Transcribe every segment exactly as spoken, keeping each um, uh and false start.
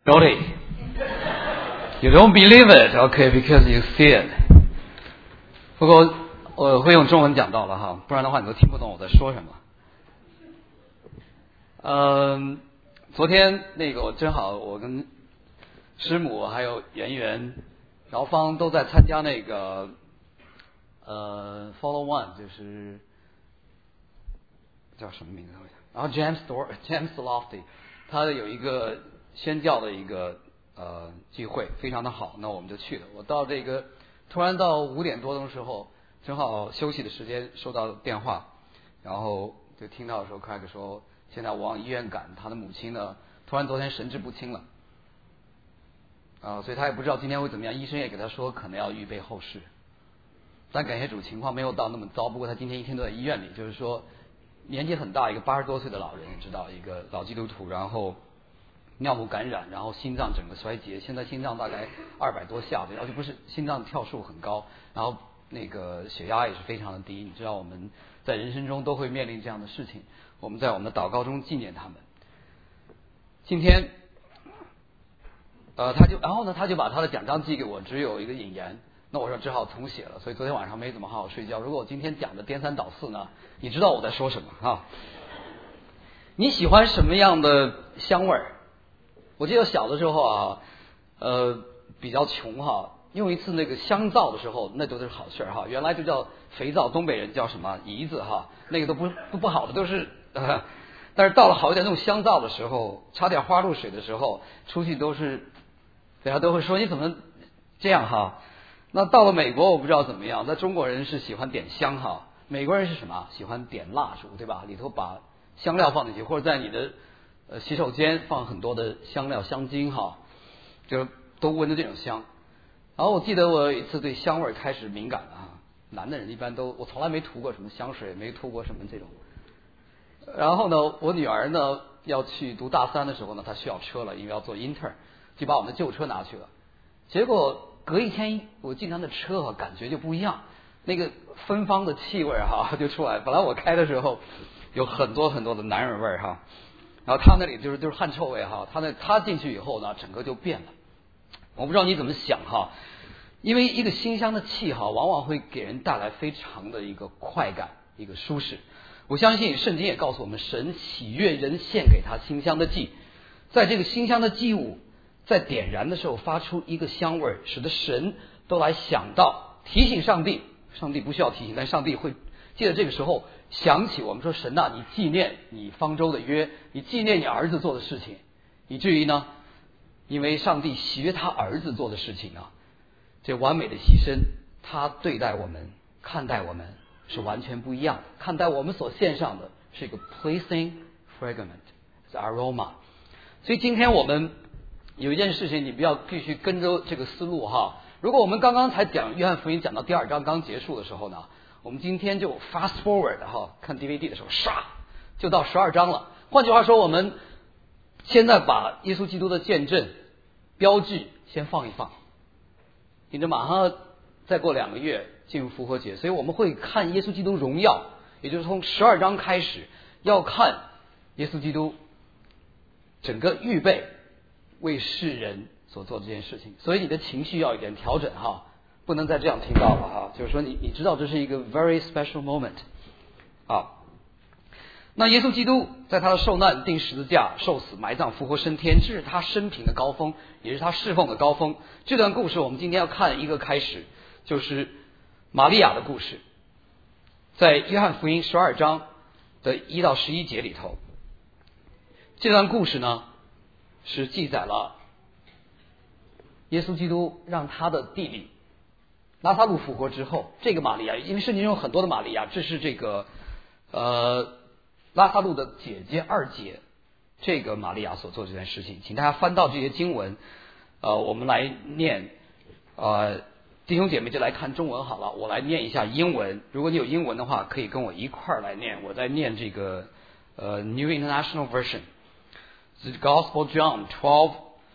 Really? You don't believe it, okay, because you see it. 不过我会用中文讲到了哈，不然的话你都听不懂我在说什么。嗯，昨天那个我正好我跟师母还有圆圆、饶芳都在参加那个呃 Follow One， 就是叫什么名字？然后 James Dor James Lofty， 他有一个宣教的一个呃聚会，非常的好，那我们就去了。我到这个突然到五点多的时候，正好休息的时间，收到电话，然后就听到说 Craig 说现在我往医院赶，他的母亲呢突然昨天神志不清了。啊，所以他也不知道今天会怎么样，医生也给他说可能要预备后事，但感谢主情况没有到那么糟。不过他今天一天都在医院里，就是说年纪很大，一个八十多岁的老人，你知道，一个老基督徒，然后尿路感染，然后心脏整个衰竭，现在心脏大概二百多下，而且不是心脏跳数很高，然后那个血压也是非常的低。你知道我们在人生中都会面临这样的事情，我们在我们的祷告中纪念他们。今天呃，他就然后呢，他就把他的奖章寄给我，只有一个引言。那我说只好重写了，所以昨天晚上没怎么好好睡觉。如果我今天讲的颠三倒四呢，你知道我在说什么啊？你喜欢什么样的香味儿？我记得小的时候啊，呃，比较穷哈，用一次那个香皂的时候，那都是好事哈。原来就叫肥皂，东北人叫什么姨子哈，那个都不都不好的，都是呃。但是到了好一点那种香皂的时候，插点花露水的时候，出去都是。大家都会说你怎么这样哈？那到了美国我不知道怎么样，那中国人是喜欢点香哈，美国人是什么？喜欢点蜡烛，对吧？里头把香料放进去，或者在你的呃洗手间放很多的香料香精哈，就都闻着这种香。然后我记得我有一次对香味开始敏感了哈，男的人一般都我从来没涂过什么香水，没涂过什么这种。然后呢，我女儿呢要去读大三的时候呢，她需要车了，因为要做 intern。就把我们的旧车拿去了，结果隔一天我进他的车哈，感觉就不一样，那个芬芳的气味哈就出来。本来我开的时候有很多很多的男人味哈，然后他那里就是就是汗臭味哈，他那他进去以后呢，整个就变了。我不知道你怎么想哈，因为一个馨香的气哈，往往会给人带来非常的一个快感，一个舒适。我相信圣经也告诉我们，神喜悦人献给他馨香的祭，在这个馨香的祭物在点燃的时候发出一个香味，使得神都来想到提醒上帝，上帝不需要提醒，但上帝会借着这个时候想起我们说神呐、啊，你纪念你方舟的约，你纪念你儿子做的事情，以至于呢，因为上帝喜悦他儿子做的事情啊，这完美的牺牲，他对待我们看待我们是完全不一样的，看待我们所献上的是一个 pleasing fragrance aroma。 所以今天我们有一件事情你不要必须跟着这个思路哈。如果我们刚刚才讲约翰福音讲到第二章刚结束的时候呢，我们今天就 fast forward 哈，看 D V D 的时候唰就到十二章了。换句话说，我们现在把耶稣基督的见证标记先放一放，因为马上再过两个月进入复活节，所以我们会看耶稣基督荣耀，也就是从十二章开始要看耶稣基督整个预备为世人所做这件事情。所以你的情绪要有点调整哈，不能再这样听到了哈。就是说你你知道这是一个 very special moment 啊。那耶稣基督在他的受难、钉十字架、受死、埋葬、复活升天，这是他生平的高峰，也是他侍奉的高峰。这段故事我们今天要看一个开始，就是玛利亚的故事，在约翰福音十二章的一到十一节里头。这段故事呢是记载了耶稣基督让他的弟弟拉撒路复活之后，这个玛利亚，因为圣经中有很多的玛利亚，这是这个呃拉撒路的姐姐二姐，这个玛利亚所做这件事情。请大家翻到这些经文，呃，我们来念，呃，弟兄姐妹就来看中文好了，我来念一下英文。如果你有英文的话，可以跟我一块儿来念。我在念这个呃 New International Version。The Gospel of John twelve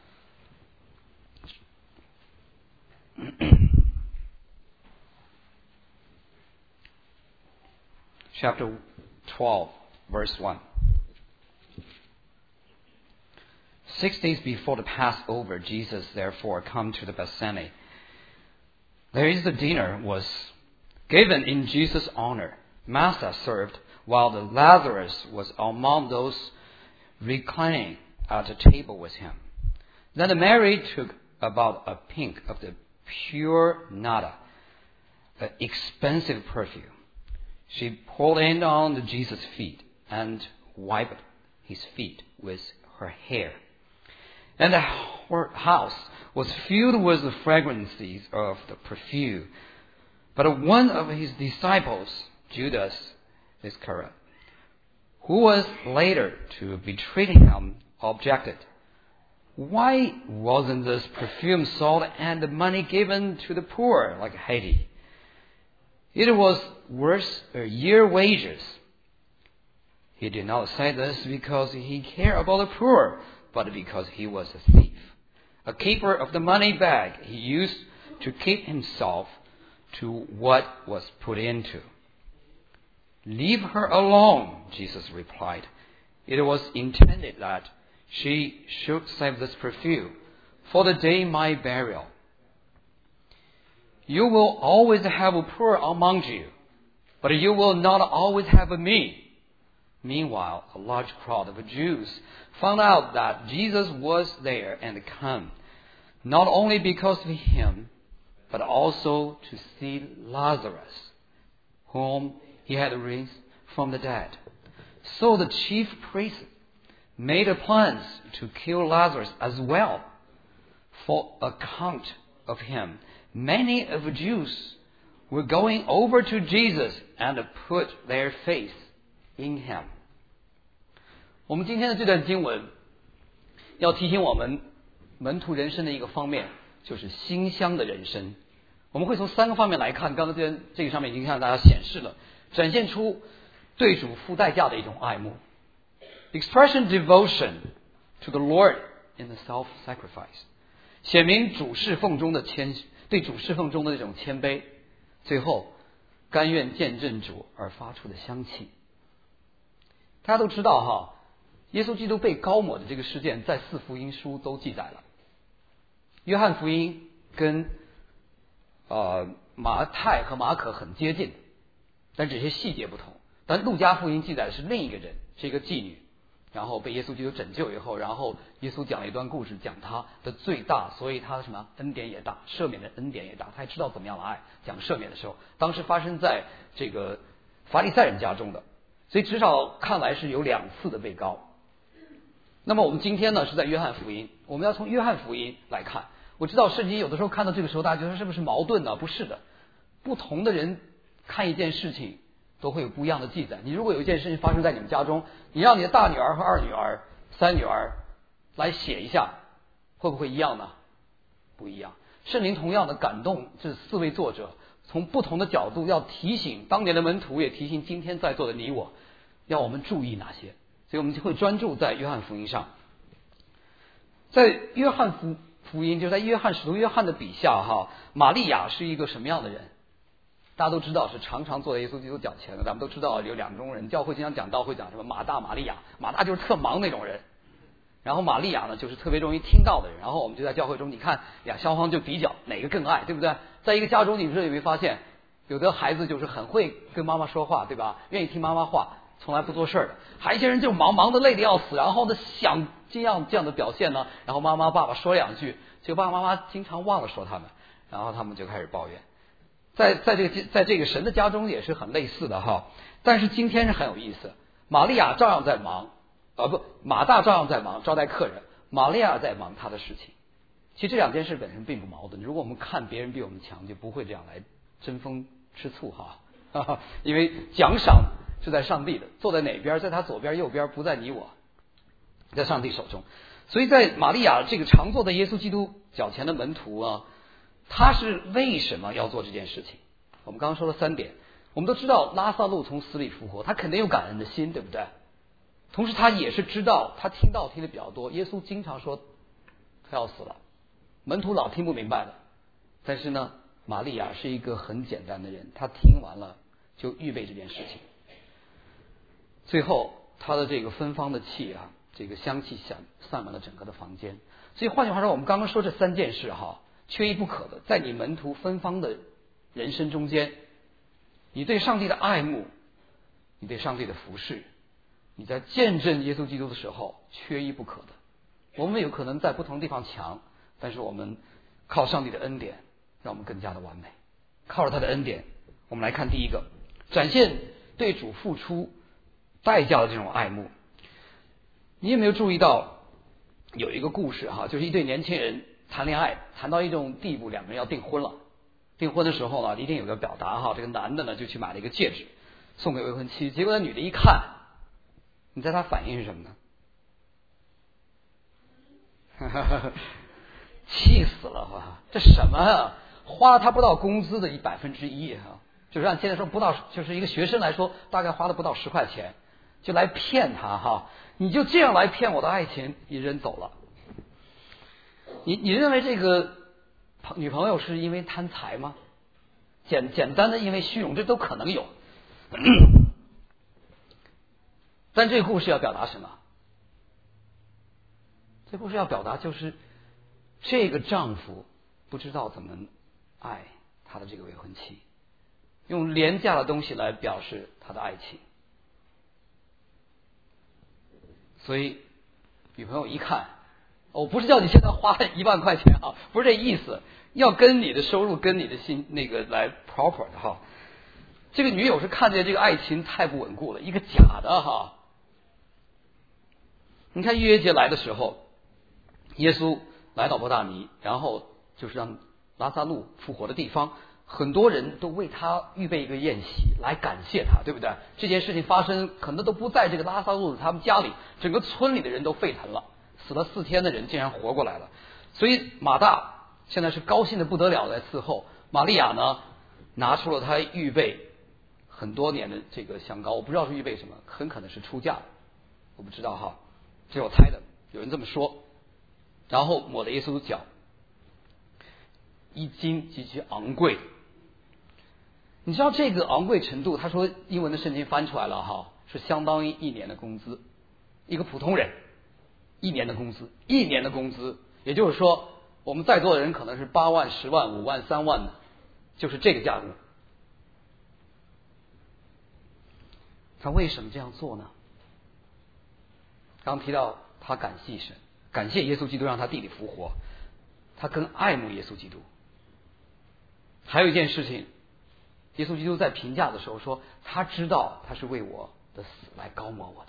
chapter twelve verse one. Six days before the Passover, Jesus therefore come to the Bethany. There is the dinner was given in Jesus' honor. Martha served, while the Lazarus was among those reclining at the table with him. Then Mary took about a pint of the pure nard, an expensive perfume. She poured it on Jesus' feet and wiped his feet with her hair. And the house was filled with the fragrances of the perfume. But one of his disciples, Judas Iscariot, who was later to betray him, objected. Why wasn't this perfume sold and the money given to the poor like Haiti? It was worth a year's wages. He did not say this because he cared about the poor, but because he was a thief, a keeper of the money bag he used to keep himself to what was put into. Leave her alone, Jesus replied. It was intended that she should save this perfume for the day of my burial. You will always have a poor among you, but you will not always have me. Meanwhile, a large crowd of Jews found out that Jesus was there and come, not only because of him, but also to see Lazarus, whom he had raised from the dead. So the chief priests made plans to kill Lazarus as well. For account of him, many of the Jews were going over to Jesus and put their faith in him. 我们今天的这段经文要提醒我们门徒人生的一个方面，就是馨香的人生。我们会从三个方面来看，刚才这这个上面已经向大家显示了，展现出对主付代价的一种爱慕。Expression devotion to the Lord in the self-sacrifice， 显明主侍奉中的谦，对主侍奉中的这种谦卑。最后，甘愿见证主而发出的香气。大家都知道哈，耶稣基督被膏抹的这个事件，在四福音书都记载了。约翰福音跟呃马太和马可很接近，但这些细节不同。但路加福音记载的是另一个人，是一个妓女，然后被耶稣基督拯救以后，然后耶稣讲了一段故事，讲他的罪大，所以他的什么恩典也大，赦免的恩典也大，他还知道怎么样的爱。讲赦免的时候，当时发生在这个法利赛人家中的，所以至少看来是有两次的被膏。那么我们今天呢是在约翰福音，我们要从约翰福音来看。我知道圣经有的时候看到这个时候，大家觉得是不是矛盾呢？不是的，不同的人看一件事情都会有不一样的记载。你如果有一件事情发生在你们家中，你让你的大女儿和二女儿、三女儿来写一下，会不会一样呢？不一样。圣灵同样的感动这四位作者，从不同的角度要提醒当年的门徒，也提醒今天在座的你我，要我们注意哪些。所以我们就会专注在约翰福音上。在约翰福福音，就在约翰使徒约翰的笔下哈，玛利亚是一个什么样的人？大家都知道是常常坐在耶稣基督脚前的。咱们都知道有两种人，教会经常讲道会讲什么马大、玛利亚。马大就是特忙那种人，然后玛利亚呢就是特别容易听到的人。然后我们就在教会中，你看俩双方就比较哪个更爱，对不对？在一个家中，你说有没有发现，有的孩子就是很会跟妈妈说话，对吧？愿意听妈妈话，从来不做事儿的。还有一些人就忙忙的累得要死，然后呢想这样这样的表现呢，然后妈妈爸爸说两句，结果爸爸妈妈经常忘了说他们，然后他们就开始抱怨。在在这个在这个神的家中也是很类似的哈。但是今天是很有意思，玛利亚照样在忙，呃不，马大照样在忙招待客人，玛利亚在忙她的事情。其实这两件事本身并不矛盾，如果我们看别人比我们强，就不会这样来争风吃醋哈。哈哈，因为奖赏是在上帝的，坐在哪边，在他左边右边，不在你我，在上帝手中。所以在玛利亚这个常坐在耶稣基督脚前的门徒啊，他是为什么要做这件事情？我们刚刚说了三点。我们都知道拉撒路从死里复活，他肯定有感恩的心，对不对？同时他也是知道，他听到听的比较多，耶稣经常说他要死了，门徒老听不明白的。但是呢，玛利亚是一个很简单的人，他听完了就预备这件事情。最后他的这个芬芳的气啊， 这个香气散散满了整个的房间。所以换句话说，我们刚刚说这三件事哈，缺一不可的，在你门徒芬芳的人生中间，你对上帝的爱慕，你对上帝的服侍，你在见证耶稣基督的时候，缺一不可的。我们有可能在不同地方强，但是我们靠上帝的恩典，让我们更加的完美。靠着他的恩典，我们来看第一个，展现对主付出代价的这种爱慕。你有没有注意到有一个故事哈，就是一对年轻人谈恋爱，谈到一种地步，两个人要订婚了。订婚的时候呢，一定有个表达哈，这个男的呢就去买了一个戒指送给未婚妻，结果那女的一看，你猜他反应是什么呢？气死了哈！这什么啊？花了他不到工资的一百分之一哈，就是按现在说不到，就是一个学生来说，大概花了不到十块钱，就来骗他哈！你就这样来骗我的爱情，你人走了。你你认为这个女朋友是因为贪财吗？简简单的因为虚荣，这都可能有。但这个故事要表达什么？这故事要表达就是这个丈夫不知道怎么爱他的这个未婚妻，用廉价的东西来表示他的爱情。所以女朋友一看，我不是叫你现在花一万块钱啊，不是这意思，要跟你的收入跟你的心那个来 proper 的哈。这个女友是看见这个爱情太不稳固了，一个假的哈。你看逾越节来的时候，耶稣来到伯大尼，然后就是让拉撒路复活的地方，很多人都为他预备一个宴席来感谢他，对不对？这件事情发生可能都不在这个拉撒路他们家里，整个村里的人都沸腾了，死了四天的人竟然活过来了。所以马大现在是高兴的不得了来伺候，玛利亚呢拿出了他预备很多年的这个香膏，我不知道是预备什么，很可能是出嫁，我不知道哈，这是我猜的，有人这么说。然后抹了耶稣的脚，一斤极其昂贵。你知道这个昂贵程度，他说英文的圣经翻出来了哈，是相当于一年的工资，一个普通人一年的工资，一年的工资，也就是说我们在座的人可能是八万、十万、五万、三万的，就是这个价格。他为什么这样做呢？刚提到他感谢神，感谢耶稣基督让他弟弟复活，他更爱慕耶稣基督。还有一件事情，耶稣基督在评价的时候说，他知道他是为我的死来高摩我的。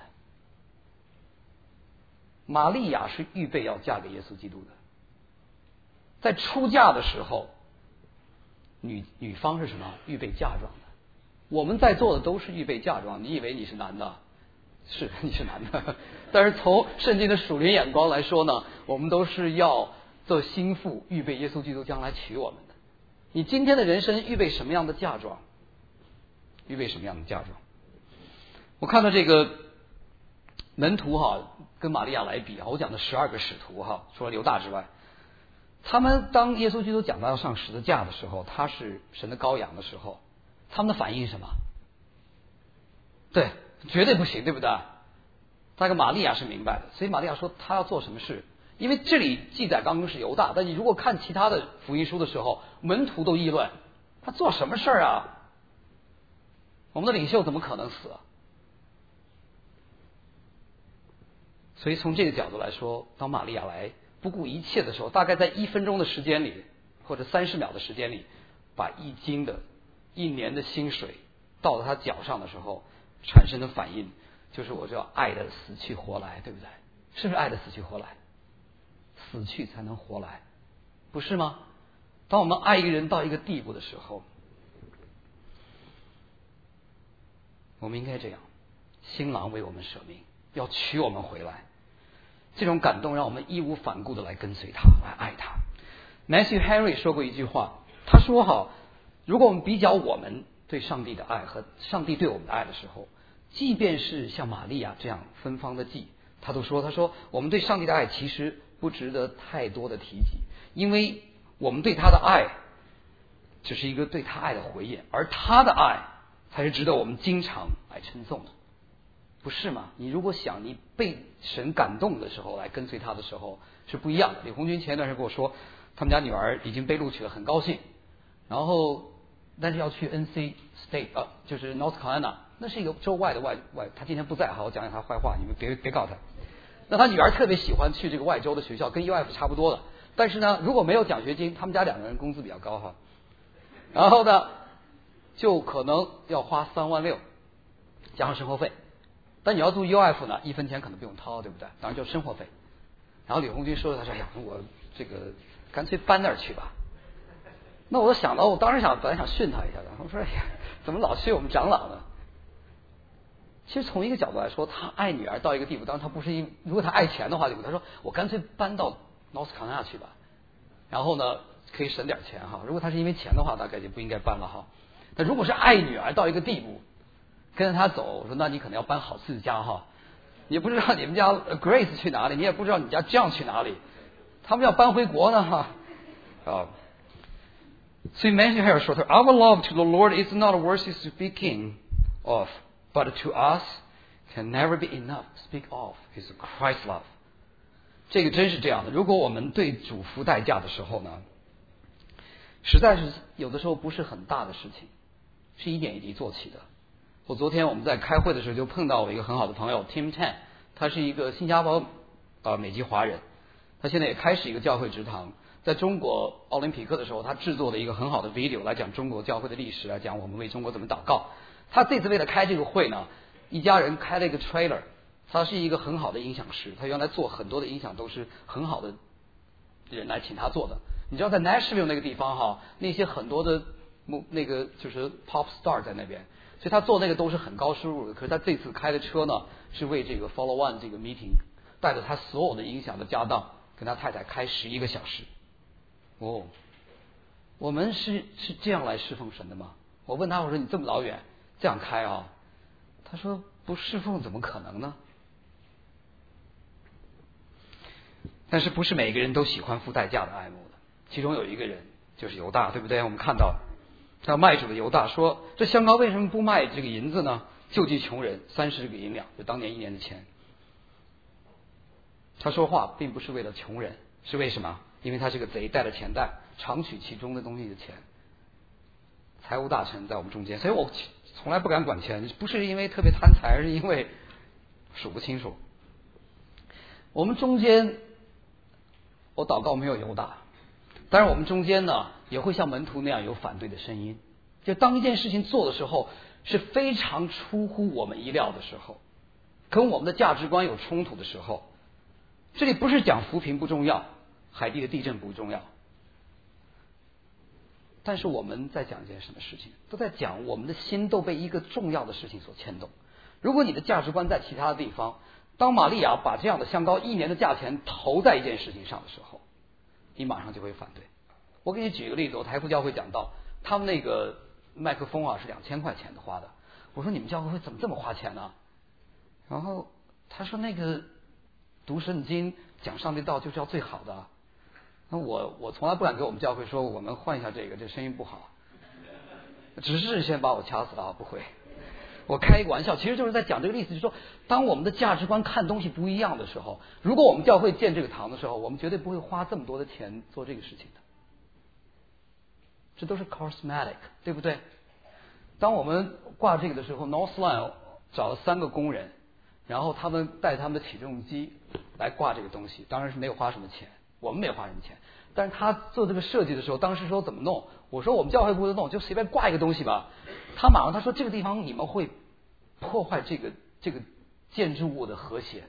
玛利亚是预备要嫁给耶稣基督的，在出嫁的时候，女女方是什么？预备嫁妆的。我们在座的都是预备嫁妆，你以为你是男的？是，你是男的。但是从圣经的属灵眼光来说呢，我们都是要做心腹，预备耶稣基督将来娶我们的。你今天的人生预备什么样的嫁妆？预备什么样的嫁妆？我看到这个门徒哈，跟玛利亚来比啊，我讲的十二个使徒哈，除了犹大之外，他们当耶稣基督讲到要上十字架的时候，他是神的羔羊的时候，他们的反应是什么？对，绝对不行，对不对？那个玛利亚是明白的，所以玛利亚说她要做什么事。因为这里记载刚刚是犹大，但你如果看其他的福音书的时候，门徒都议论他做什么事儿啊？我们的领袖怎么可能死啊？所以从这个角度来说，当玛利亚来不顾一切的时候，大概在一分钟的时间里，或者三十秒的时间里，把一斤的一年的薪水倒到他脚上的时候，产生的反应就是我就要爱的死去活来，对不对？是不是爱的死去活来？死去才能活来，不是吗？当我们爱一个人到一个地步的时候，我们应该这样，新郎为我们舍命，要娶我们回来。这种感动让我们义无反顾的来跟随他，来爱他。Matthew Henry 说过一句话，他说哈，如果我们比较我们对上帝的爱和上帝对我们的爱的时候，即便是像玛利亚这样芬芳的祭，他都说他说我们对上帝的爱其实不值得太多的提及，因为我们对他的爱只是一个对他爱的回应，而他的爱才是值得我们经常来称颂的。 不是吗？你如果想你被神感动的时候来跟随他的时候是不一样的。李红军前一段时间跟我说，他们家女儿已经被录取了，很高兴，然后但是要去 N C State 呃，就是 North Carolina， 那是一个州外的外外，他今天不在，好，我讲讲他坏话，你们别别告他。那他女儿特别喜欢去这个外州的学校，跟 U F 差不多的，但是呢，如果没有奖学金，他们家两个人工资比较高哈，然后呢，就可能要花三万六，加上生活费。但你要读 U F 呢，一分钱可能不用掏，对不对？当然就是生活费。然后李红军说：“他说，哎呀，我这个干脆搬那儿去吧。”那我想到，我当时想，本来想训他一下的，我说：“哎呀，怎么老训我们长老呢？”其实从一个角度来说，他爱女儿到一个地步，当然他不是因，如果他爱钱的话，就他说我干脆搬到 North Carolina 去吧，然后呢可以省点钱哈。如果他是因为钱的话，大概就不应该搬了哈。但如果是爱女儿到一个地步，跟着他走，我说那你可能要搬好自家哈，你不知道你们家 Grace 去哪里，你也不知道你家 John 去哪里，他们要搬回国呢哈啊。所以 Matthew Harris 说，他 Our love to the Lord is not worthy speaking of, but to us can never be enough speak of His Christ love。这个真是这样的。如果我们对主付代价的时候呢，实在是有的时候不是很大的事情，是一点一滴做起的。我昨天我们在开会的时候就碰到我一个很好的朋友 Tim Tan， 他是一个新加坡呃美籍华人，他现在也开始一个教会职堂。在中国奥林匹克的时候，他制作了一个很好的 video 来讲中国教会的历史，来讲我们为中国怎么祷告。他这次为了开这个会呢，一家人开了一个 trailer， 他是一个很好的音响师，他原来做很多的音响都是很好的人来请他做的。你知道在 Nashville 那个地方哈，那些很多的那个就是 pop star 在那边，所以他做那个都是很高收入的。可是他这次开的车呢，是为这个 Follow One 这个 meeting， 带着他所有的音响的家当，跟他太太开十一个小时。哦，我们是是这样来侍奉神的吗？我问他，我说你这么老远这样开啊？他说不侍奉怎么可能呢？但是不是每个人都喜欢付代价的爱慕的。其中有一个人就是犹大，对不对？我们看到他卖主的犹大说，这香膏为什么不卖这个银子呢？救济穷人三十个银两，就当年一年的钱。他说话并不是为了穷人，是为什么？因为他是个贼，带了钱袋，常取其中的东西的钱。财务大臣在我们中间，所以我从来不敢管钱，不是因为特别贪财，而是因为数不清楚。我们中间，我祷告没有犹大，但是我们中间呢，也会像门徒那样有反对的声音。就当一件事情做的时候，是非常出乎我们意料的时候，跟我们的价值观有冲突的时候，这里不是讲扶贫不重要，海地的地震不重要，但是我们在讲一件什么事情，都在讲我们的心都被一个重要的事情所牵动。如果你的价值观在其他的地方，当玛利亚把这样的香膏一年的价钱投在一件事情上的时候，你马上就会反对。我给你举个例子，我台福教会讲到，他们那个麦克风啊是两千块钱的花的，我说你们教会怎么这么花钱呢？然后他说那个读圣经讲上帝道就是要最好的。那我我从来不敢给我们教会说我们换一下这个，这声音不好，只是先把我掐死了啊！不会，我开一个玩笑，其实就是在讲这个例子，就是说，当我们的价值观看东西不一样的时候，如果我们教会建这个堂的时候，我们绝对不会花这么多的钱做这个事情的，这都是 cosmetic， 对不对？当我们挂这个的时候 ，Northline 找了三个工人，然后他们带他们的体重机来挂这个东西，当然是没有花什么钱。我们没花什么钱，但是他做这个设计的时候，当时说怎么弄？我说我们教会不能弄，就随便挂一个东西吧。他马上他说这个地方你们会破坏这个这个建筑物的和谐。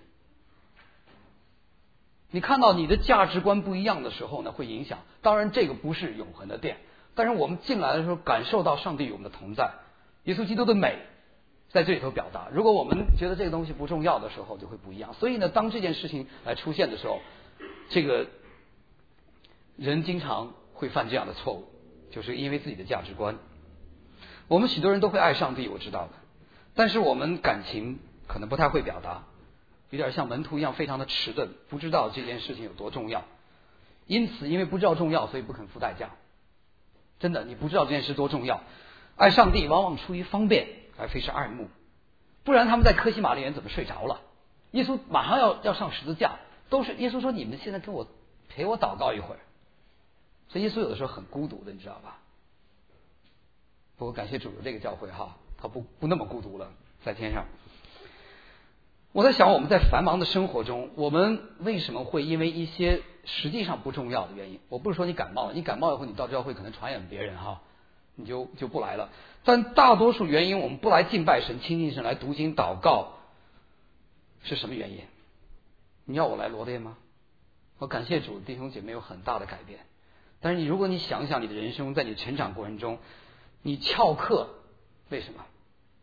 你看到你的价值观不一样的时候呢，会影响。当然这个不是永恒的殿，但是我们进来的时候感受到上帝与我们的同在，耶稣基督的美在这里头表达。如果我们觉得这个东西不重要的时候，就会不一样。所以呢，当这件事情来出现的时候，这个人经常会犯这样的错误，就是因为自己的价值观。我们许多人都会爱上帝，我知道的，但是我们感情可能不太会表达，有点像门徒一样非常的迟钝，不知道这件事情有多重要。因此因为不知道重要，所以不肯付代价。真的，你不知道这件事多重要。爱上帝往往出于方便，而非是爱慕。 不然他们在科西玛丽园怎么睡着了？耶稣马上要要上十字架，都是耶稣说你们现在跟我陪我祷告一会儿。所以耶稣有的时候很孤独的，你知道吧？不过感谢主的这个教会哈，他不不那么孤独了，在天上。我在想我们在繁忙的生活中，我们为什么会因为一些实际上不重要的原因，我不是说你感冒了，你感冒以后你到教会可能传染别人哈，你就就不来了。但大多数原因我们不来敬拜神、亲近神、来读经祷告，是什么原因？你要我来罗列吗？我感谢主，弟兄姐妹有很大的改变。但是你如果你想想你的人生，在你成长过程中，你翘课为什么？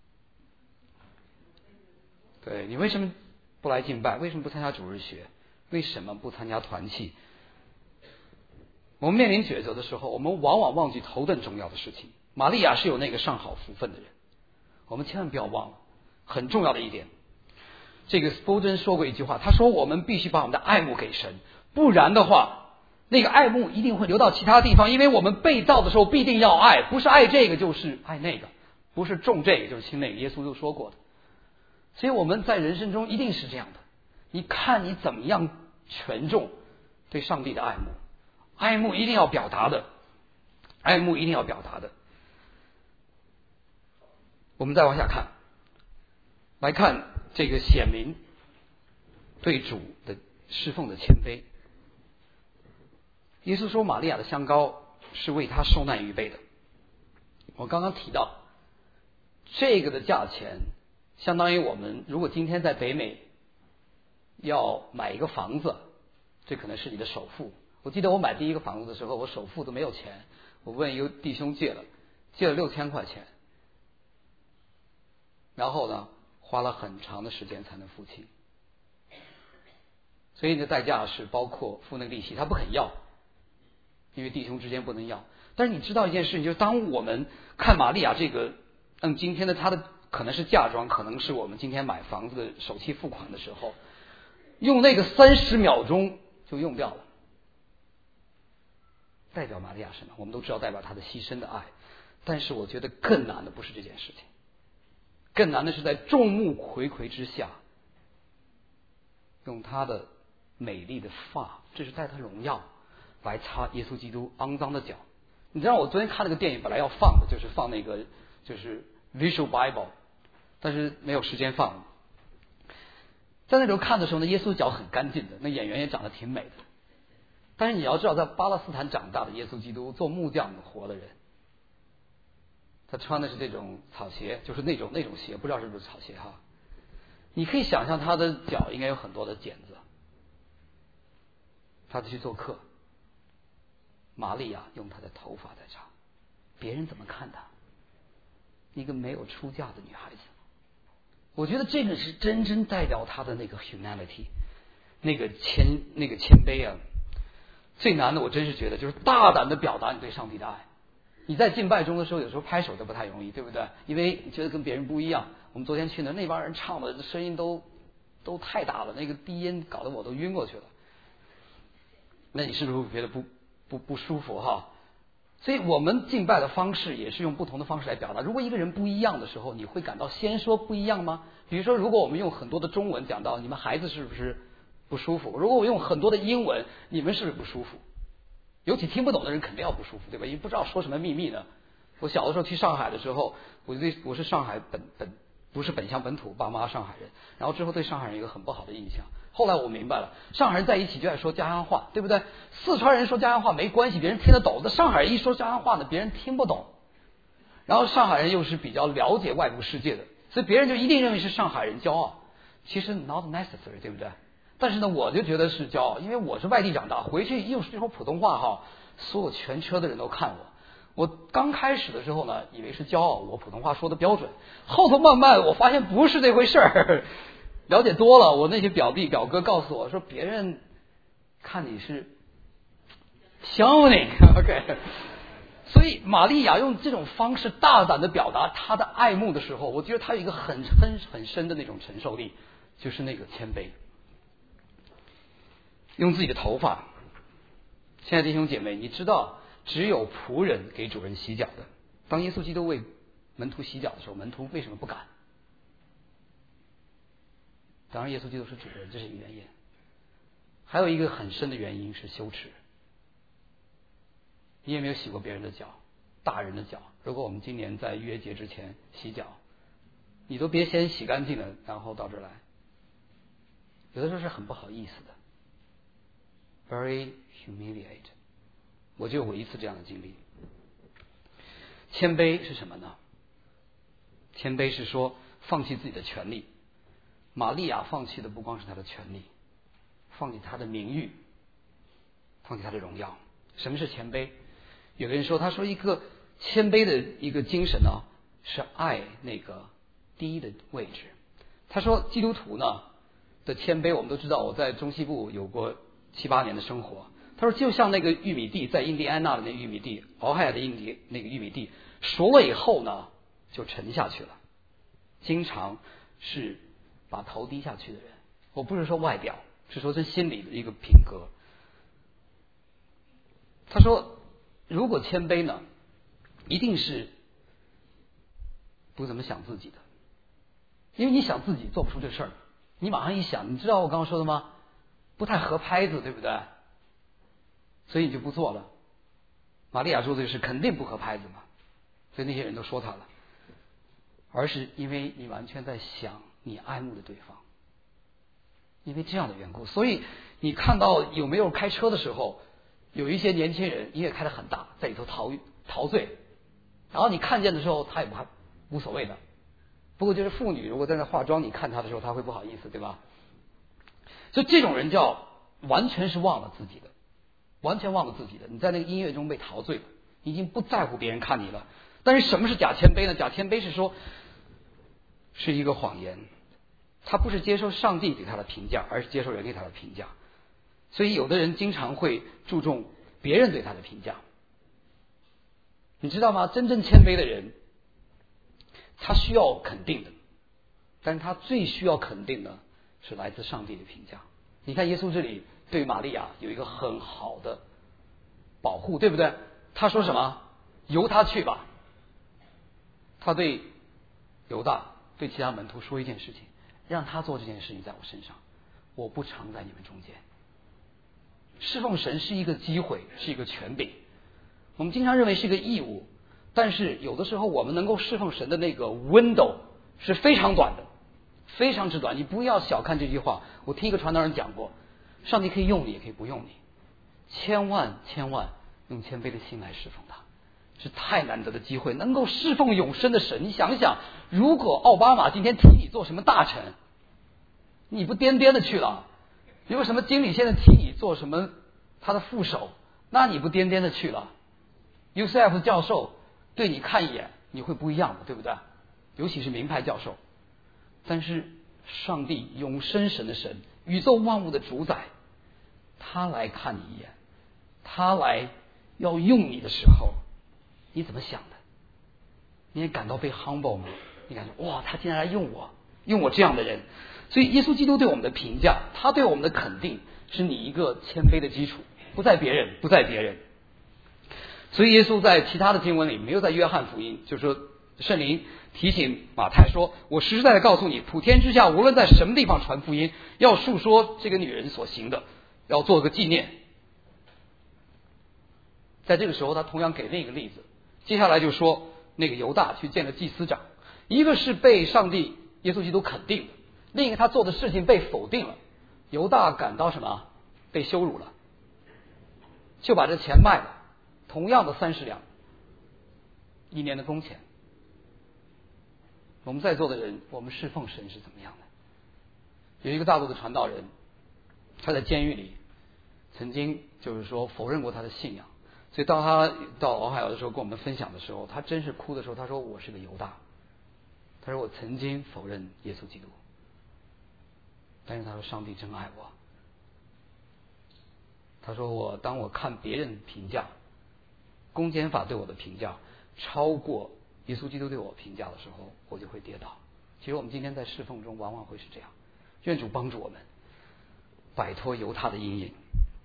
对，你为什么不来敬拜？为什么不参加主日学？为什么不参加团契？我们面临抉择的时候，我们往往忘记头等重要的事情。玛利亚是有那个上好福分的人，我们千万不要忘了很重要的一点。这个斯波真说过一句话，他说我们必须把我们的爱慕给神，不然的话那个爱慕一定会流到其他地方，因为我们被造的时候必定要爱，不是爱这个就是爱那个，不是重这个就是轻那个，耶稣就说过的。所以我们在人生中一定是这样的，你看你怎么样权重对上帝的爱慕，爱慕一定要表达的，爱慕一定要表达的。我们再往下看，来看这个显明对主的侍奉的谦卑。耶稣说玛利亚的香膏是为他受难预备的。我刚刚提到这个的价钱相当于我们如果今天在北美要买一个房子，这可能是你的首付。我记得我买第一个房子的时候，我首付都没有钱，我问一个弟兄借了，借了六千块钱，然后呢花了很长的时间才能付清。所以你的代价是包括付那个利息，他不肯要，因为弟兄之间不能要。但是你知道一件事情，就是当我们看玛利亚这个，嗯，今天的她的可能是嫁妆，可能是我们今天买房子的首期付款的时候，用那个三十秒钟就用掉了。代表玛利亚什么？我们都知道代表她的牺牲的爱，但是我觉得更难的不是这件事情，更难的是在众目睽睽之下，用她的美丽的发，这是带她荣耀，来擦耶稣基督肮脏的脚。你知道我昨天看那个电影，本来要放的就是放那个就是 Visual Bible， 但是没有时间放。在那时候看的时候呢，耶稣脚很干净的，那演员也长得挺美的。但是你要知道，在巴勒斯坦长大的耶稣基督，做木匠活的人，他穿的是这种草鞋，就是那种那种鞋，不知道是不是草鞋哈。你可以想象他的脚应该有很多的茧子。他去做客，玛利亚用她的头发在擦，别人怎么看她？一个没有出嫁的女孩子。我觉得这个是真正代表她的那个 humanity， 那个谦那个谦卑啊。最难的我真是觉得就是大胆的表达你对上帝的爱。你在敬拜中的时候有时候拍手都不太容易，对不对？因为你觉得跟别人不一样。我们昨天去的那帮人唱的声音都都太大了，那个低音搞得我都晕过去了。那你是不是觉得不不不舒服哈？所以我们敬拜的方式也是用不同的方式来表达。如果一个人不一样的时候，你会感到先说不一样吗？比如说如果我们用很多的中文讲到你们孩子是不是不舒服，如果我用很多的英文，你们是不是不舒服？尤其听不懂的人肯定要不舒服，对吧？因为不知道说什么秘密呢。我小的时候去上海的时候，我对我是上海本本不是本乡本土，爸妈上海人，然后之后对上海人有一个很不好的印象。后来我明白了，上海人在一起就爱说家乡话，对不对？四川人说家乡话没关系，别人听得懂。那上海人一说家乡话呢，别人听不懂。然后上海人又是比较了解外部世界的，所以别人就一定认为是上海人骄傲。其实 not necessary， 对不对？但是呢，我就觉得是骄傲，因为我是外地长大，回去又是说普通话哈，所有全车的人都看我。我刚开始的时候呢，以为是骄傲，我普通话说的标准。后头慢慢我发现不是这回事儿。了解多了，我那些表弟表哥告诉我说，别人看你是香你 OK。所以玛利亚用这种方式大胆的表达她的爱慕的时候，我觉得她有一个很很很深的那种承受力，就是那个谦卑。用自己的头发，亲爱的弟兄姐妹，你知道只有仆人给主人洗脚的。当耶稣基督为门徒洗脚的时候，门徒为什么不敢？ 当然耶稣基督是主人，这是一个原因。还有一个很深的原因是羞耻。你有没有洗过别人的脚？大人的脚？如果我们今年在逾越节之前洗脚，你都别先洗干净了，然后到这儿来。有的时候是很不好意思的 ，very humiliate。我就有过一次这样的经历。谦卑是什么呢？谦卑是说放弃自己的权利。玛利亚放弃的不光是她的权利，放弃她的名誉，放弃她的荣耀。什么是谦卑？有个人说，他说一个谦卑的一个精神呢，是爱那个低的位置。他说基督徒呢的谦卑，我们都知道，我在中西部有过七八年的生活。他说就像那个玉米地，在印第安纳的那个玉米地，俄亥俄的印第那个玉米地熟了以后呢，就沉下去了。经常是把头低下去的人，我不是说外表，是说这心里的一个品格。他说如果谦卑呢，一定是不怎么想自己的，因为你想自己做不出这事儿，你马上一想，你知道我刚刚说的吗？不太合拍子，对不对？所以你就不做了。玛利亚说的是肯定不合拍子嘛，所以那些人都说他了，而是因为你完全在想你爱慕的对方，因为这样的缘故。所以你看到有没有开车的时候，有一些年轻人音乐开得很大，在里头陶陶醉，然后你看见的时候他也不无所谓的。不过就是妇女如果在那化妆，你看她的时候她会不好意思，对吧？所以这种人叫完全是忘了自己的，完全忘了自己的。你在那个音乐中被陶醉了，你已经不在乎别人看你了。但是什么是假谦卑呢？假谦卑是说是一个谎言，他不是接受上帝给他的评价，而是接受人给他的评价。所以有的人经常会注重别人对他的评价，你知道吗？真正谦卑的人，他需要肯定的，但是他最需要肯定的是来自上帝的评价。你看耶稣这里对玛利亚有一个很好的保护，对不对？他说什么？由他去吧。他对犹大对其他门徒说一件事情，让他做这件事情在我身上，我不常在你们中间。侍奉神是一个机会，是一个权柄，我们经常认为是一个义务，但是有的时候我们能够侍奉神的那个 window 是非常短的，非常之短。你不要小看这句话，我听一个传道人讲过，上帝可以用你也可以不用你，千万千万用谦卑的心来侍奉他，是太难得的机会，能够侍奉永生的神。你想想，如果奥巴马今天提你做什么大臣，你不颠颠的去了？如果什么经理现在提你做什么他的副手，那你不颠颠的去了？U C F 教授对你看一眼，你会不一样的，对不对？尤其是名牌教授。但是上帝永生神的神，宇宙万物的主宰，他来看你一眼，他来要用你的时候，你怎么想的？你也感到被 humble 吗？你感觉哇，他竟然来用我，用我这样的人。所以耶稣基督对我们的评价，他对我们的肯定，是你一个谦卑的基础，不在别人，不在别人。所以耶稣在其他的经文里，没有在约翰福音，就是说圣灵提醒马太说，我实实在在告诉你，普天之下无论在什么地方传福音，要述说这个女人所行的，要做个纪念。在这个时候他同样给另一个例子，接下来就说那个犹大去见了祭司长，一个是被上帝耶稣基督肯定的，另一个他做的事情被否定了。犹大感到什么？被羞辱了，就把这钱卖了，同样的三十两，一年的工钱。我们在座的人，我们侍奉神是怎么样的？有一个大陆的传道人，他在监狱里曾经就是说否认过他的信仰，所以当他到俄亥俄的时候跟我们分享的时候，他真是哭的时候，他说我是个犹大，他说我曾经否认耶稣基督，但是他说上帝真爱我。他说我当我看别人评价，公检法对我的评价超过耶稣基督对我评价的时候，我就会跌倒。其实我们今天在侍奉中往往会是这样，愿主帮助我们摆脱犹大的阴影。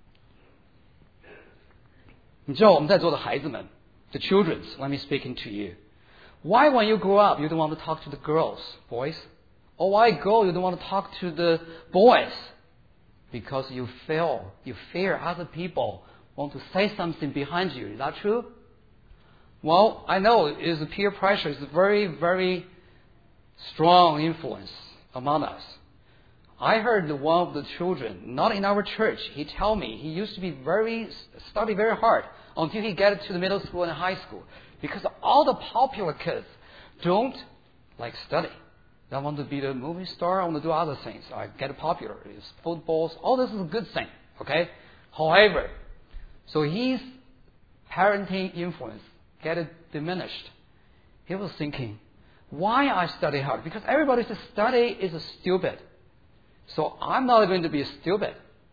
你知道我们在座的孩子们 the children, let me speaking to you. Why when you grow up you don't want to talk to the girls, boys? Oh, why girl, you don't want to talk to the boys? Because you feel, you fear other people want to say something behind you. Is that true? Well, I know is peer pressure is a very, very strong influence among us. I heard one of the children, not in our church, he tell me he used to be very, study very hard until he get to the middle school and high school. Because all the popular kids don't like study. They want to be the movie star, I want to do other things. I get popular, it's footballs, all this is a good thing, okay? However, so his parenting influence get diminished. He was thinking, why I study hard? Because everybody says study is stupid. So I'm not going to be stupid.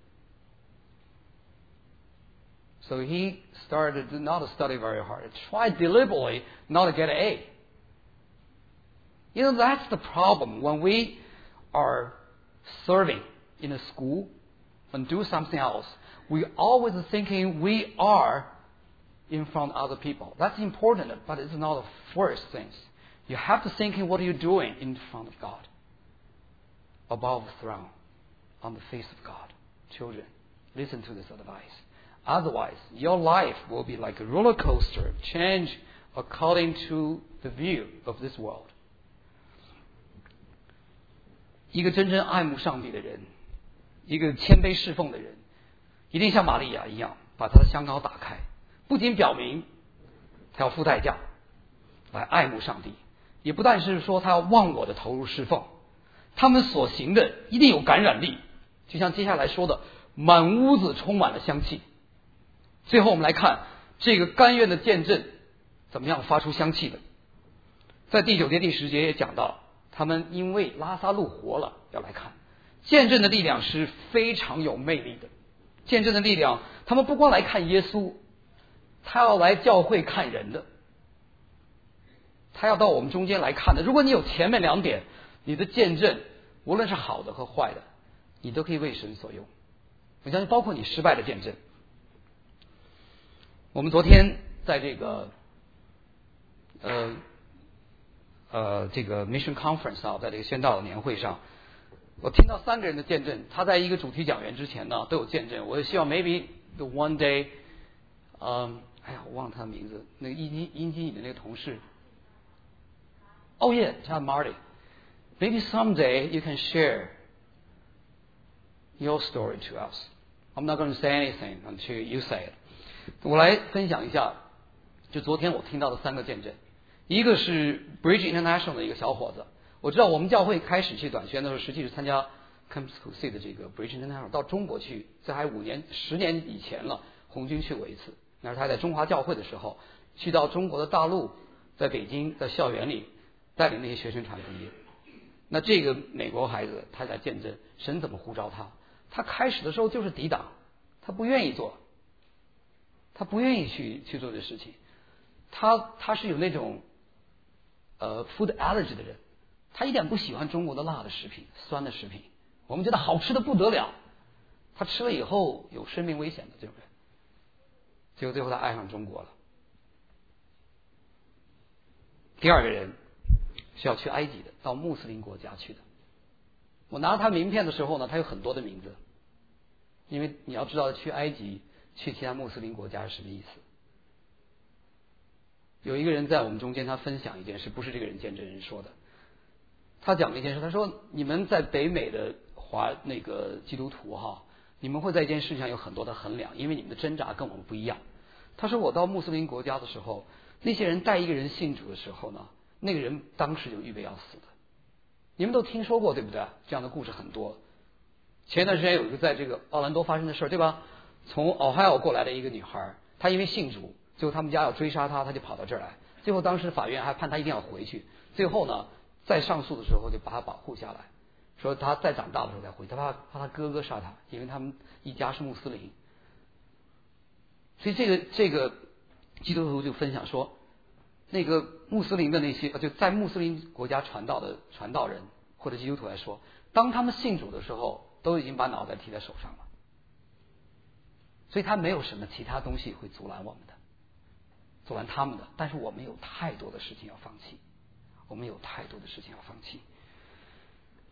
So he started to not study very hard. Tried deliberately not to get an A. You know, that's the problem. When we are serving in a school and do something else, we always thinking we are in front of other people. That's important, but it's not the first thing. You have to think what you're doing in front of God, above the throne, on the face of God. Children, listen to this advice. Otherwise, your life will be like a roller coaster, change according to the view of this world. 一个真正爱慕上帝的人，一个谦卑侍奉的人，一定像玛利亚一样，把他的香膏打开，不仅表明他要付代价来爱慕上帝，也不但是说他要忘我的投入侍奉，他们所行的一定有感染力，就像接下来说的，满屋子充满了香气。最后我们来看这个甘愿的见证怎么样发出香气的。在第九节第十节也讲到，他们因为拉撒路活了要来看。见证的力量是非常有魅力的，见证的力量他们不光来看耶稣，他要来教会看人的，他要到我们中间来看的。如果你有前面两点，你的见证无论是好的和坏的，你都可以为神所用。我相信包括你失败的见证。我们昨天在这个呃呃这个 Mission Conference 啊，在这个宣道的年会上，我听到三个人的见证。他在一个主题讲员之前呢都有见证。我希望 maybe the one day， 嗯，哎呀，我忘了他的名字，那个英基英基你的那个同事。Oh yeah, John Marty. Maybe someday you can share your story to us. I'm not going to say anything until you say it. 我来分享一下，就昨天我听到的三个见证。一个是 Bridge International 的一个小伙子，我知道我们教会开始去短宣的时候，实际是参加 Campus Crusade 的这个 Bridge International 到中国去，这还五年、十年以前了，红军去过一次。那是他在中华教会的时候，去到中国的大陆，在北京在校园里带领那些学生传福音。那这个美国孩子他在见证神怎么呼召他，他开始的时候就是抵挡，他不愿意做，他不愿意去去做这事情。他他是有那种呃 food allergy 的人，他一点不喜欢中国的辣的食品、酸的食品，我们觉得好吃的不得了，他吃了以后有生命危险的这种人，结果最后他爱上中国了。第二个人是要去埃及的，到穆斯林国家去的。我拿他名片的时候呢，他有很多的名字，因为你要知道去埃及、去其他穆斯林国家是什么意思。有一个人在我们中间，他分享一件事，不是这个人见证人说的。他讲了一件事，他说：“你们在北美的华那个基督徒哈，你们会在一件事情上有很多的衡量，因为你们的挣扎跟我们不一样。”他说：“我到穆斯林国家的时候，那些人带一个人信主的时候呢，那个人当时就预备要死的。你们都听说过对不对？这样的故事很多。前一段时间有一个在这个奥兰多发生的事，对吧？从 Ohio 过来的一个女孩，她因为信主。”最后他们家要追杀他，他就跑到这儿来。最后当时法院还判他一定要回去。最后呢，在上诉的时候就把他保护下来，说他再长大的时候再回去，他怕怕他哥哥杀他，因为他们一家是穆斯林。所以这个这个基督徒就分享说，那个穆斯林的那些就在穆斯林国家传道的传道人或者基督徒来说，当他们信主的时候，都已经把脑袋提在手上了，所以他没有什么其他东西会阻拦我们的。阻拦他们的，但是我们有太多的事情要放弃，我们有太多的事情要放弃。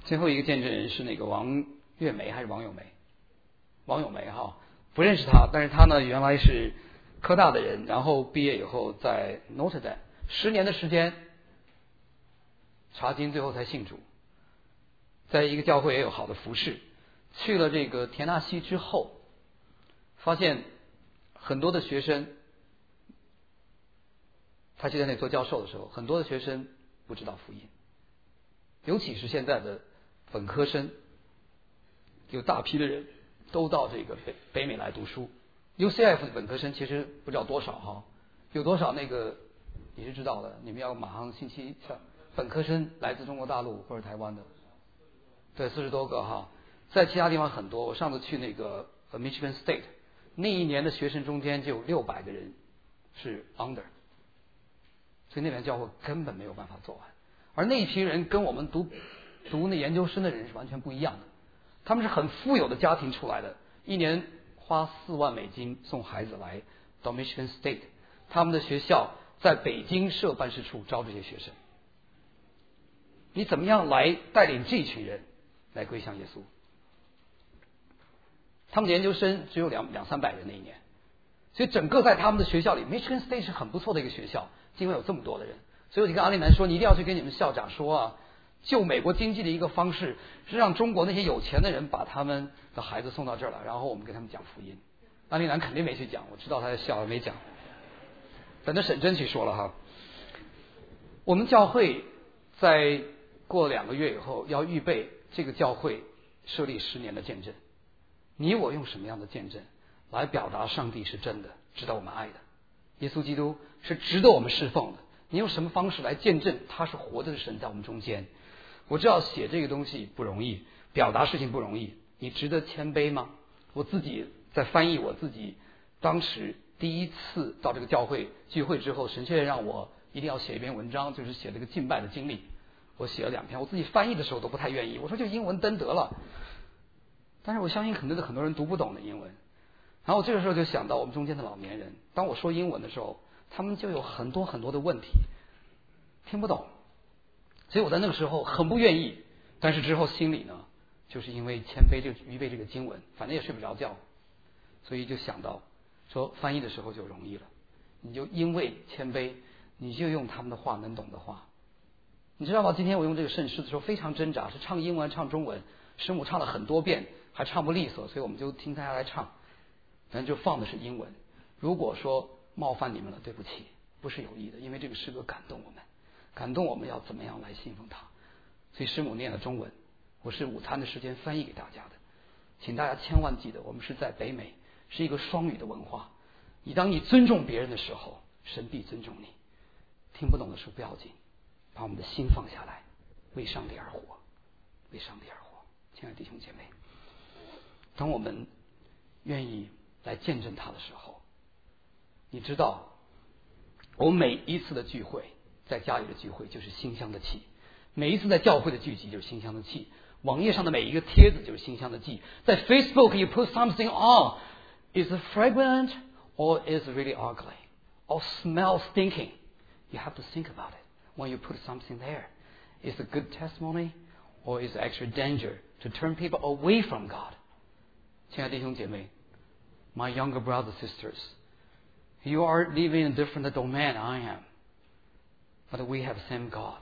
最后一个见证人是那个王月梅还是王友梅？王友梅哈，不认识他，但是他呢原来是科大的人，然后毕业以后在 Notre Dame 十年的时间查经，最后才信主，在一个教会也有好的服侍。去了这个田纳西之后，发现很多的学生，他就在那里做教授的时候，很多的学生不知道福音，尤其是现在的本科生，有大批的人都到这个北北美来读书。U C F 的本科生其实不知道多少哈，有多少那个你是知道的，你们要马上信息上本科生来自中国大陆或者台湾的，对，四十多个哈，在其他地方很多。我上次去那个 Michigan State， 那一年的学生中间就有六百个人是 under， 所以那边教会根本没有办法做完。而那一批人跟我们读读那研究生的人是完全不一样的，他们是很富有的家庭出来的，一年花四万美金送孩子来到 Michigan State， 他们的学校在北京设办事处招这些学生。你怎么样来带领这群人来归向耶稣？他们的研究生只有两两三百人那一年，所以整个在他们的学校里 ，Michigan State 是很不错的一个学校，因为有这么多的人。所以我就跟阿里南说，你一定要去跟你们校长说啊，救美国经济的一个方式是让中国那些有钱的人把他们的孩子送到这儿来，然后我们给他们讲福音。阿里南肯定没去讲，我知道他在笑，没讲。等着沈真去说了哈。我们教会在过两个月以后要预备这个教会设立十年的见证。你我用什么样的见证来表达上帝是真的，值得我们爱的？耶稣基督是值得我们侍奉的。你用什么方式来见证他是活着的神在我们中间？我知道写这个东西不容易，表达事情不容易，你值得谦卑吗？我自己在翻译我自己当时第一次到这个教会聚会之后，神却让我一定要写一篇文章，就是写这个敬拜的经历。我写了两篇，我自己翻译的时候都不太愿意，我说就英文登得了，但是我相信可能很多人读不懂的英文。然后这个时候就想到我们中间的老年人，当我说英文的时候，他们就有很多很多的问题听不懂，所以我在那个时候很不愿意，但是之后心里呢，就是因为谦卑这个预备这个经文，反正也睡不着觉，所以就想到说翻译的时候就容易了，你就因为谦卑，你就用他们的话能懂的话。你知道吗？今天我用这个圣诗的时候非常挣扎，是唱英文唱中文，师母唱了很多遍还唱不利索，所以我们就听大家来唱，咱就放的是英文。如果说冒犯你们了，对不起，不是有意的，因为这个诗歌感动我们，感动我们要怎么样来信奉他。所以师母念了中文，我是午餐的时间翻译给大家的。请大家千万记得，我们是在北美，是一个双语的文化。你当你尊重别人的时候，神必尊重你。听不懂的时候不要紧，把我们的心放下来，为上帝而活，为上帝而活。亲爱的弟兄姐妹，当我们愿意来见证他的时候，你知道我每一次的聚会，在家里的聚会就是馨香的气，每一次在教会的聚集就是馨香的气，网页上的每一个帖子就是馨香的气，在 Facebook you put something on, is it fragrant or is it really ugly or smell stinking? You have to think about it when you put something there. Is it a good testimony or is it actually danger to turn people away from God? 亲爱的弟兄姐妹， My younger brothers and sisters, you are living in a different domain I am, but we have same God,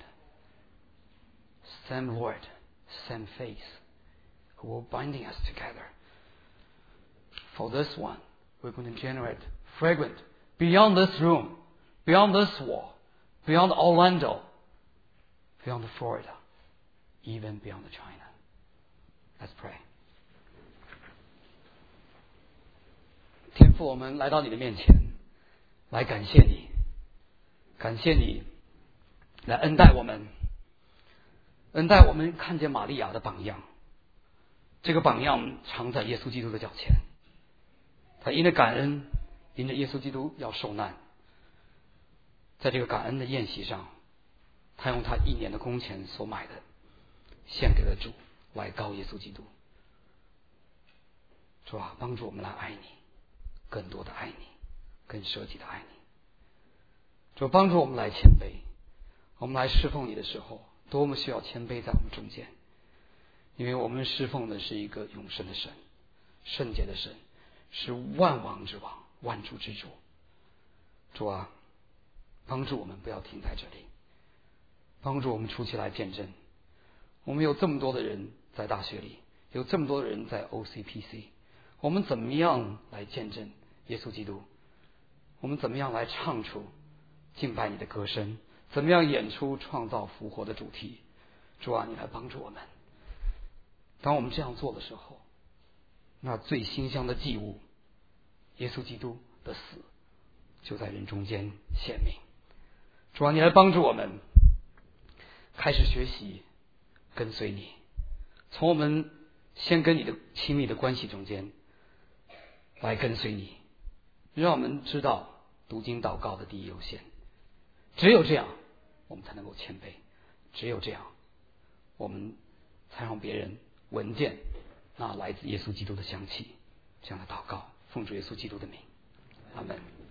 same Lord, same faith, who will binding us together. For this one, we're going to generate fragrant beyond this room, beyond this wall, beyond Orlando, beyond Florida, even beyond China. Let's pray. 天父，我们来到你的面前，来感谢你，感谢你来恩待我们，恩待我们看见玛利亚的榜样。这个榜样藏在耶稣基督的脚前，他因着感恩，因着耶稣基督要受难，在这个感恩的宴席上，他用他一年的工钱所买的献给了主，来膏耶稣基督。主啊，帮助我们来爱你，更多的爱你，更舍己的爱你。主，帮助我们来谦卑，我们来侍奉你的时候，多么需要谦卑在我们中间。 因为我们侍奉的是一个永生的神，圣洁的神，是万王之王，万主之主。主啊，帮助我们不要停在这里，帮助我们出去来见证。我们有这么多的人在大学里，有这么多的人在 O C P C， 我们怎么样来见证耶稣基督？我们怎么样来唱出敬拜你的歌声？怎么样演出创造复活的主题？主啊，你来帮助我们。当我们这样做的时候，那最馨香的祭物耶稣基督的死就在人中间显明。主啊，你来帮助我们开始学习跟随你，从我们先跟你的亲密的关系中间来跟随你，让我们知道读经祷告的第一优先。只有这样我们才能够谦卑，只有这样我们才让别人闻见那来自耶稣基督的香气。这样的祷告奉主耶稣基督的名，阿们。